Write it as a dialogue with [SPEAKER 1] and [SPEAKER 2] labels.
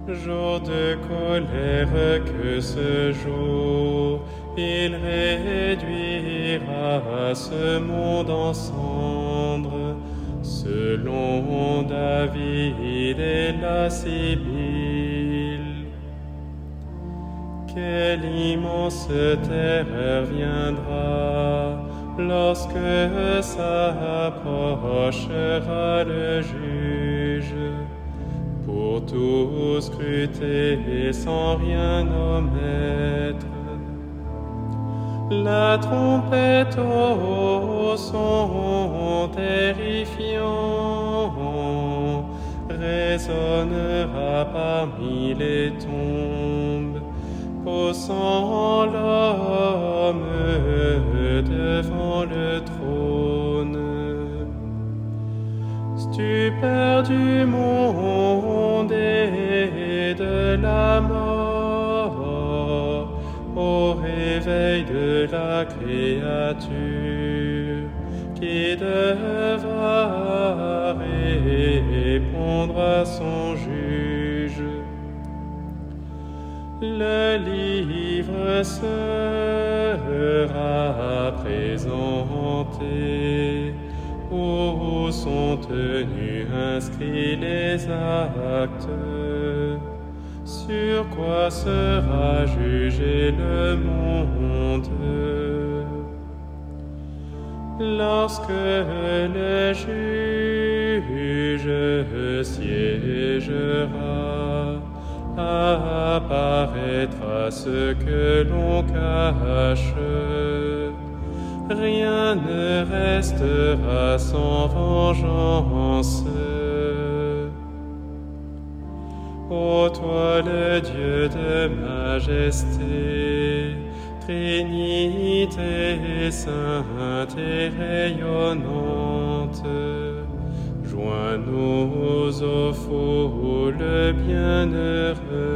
[SPEAKER 1] Jour de colère que ce jour, il réduira ce monde en cendres, selon David et la Sibylle. Quelle immense terreur viendra lorsque s'approchera le juge, pour tout scruter sans rien omettre. La trompette au son terrifiant résonnera parmi les tombes, poussant l'homme devant le trône. Stupeur du monde et de la mort, au réveil de la créature qui devra répondre à son juge. Le livre sera présenté, où sont tenus inscrits les actes, sur quoi sera jugé le monde. Lorsque le juge siégera, apparaîtra ce que l'on cache. Rien ne restera sans vengeance. Ô toi le Dieu de majesté, Trinité sainte et rayonnante, joins-nous aux foules bienheureux.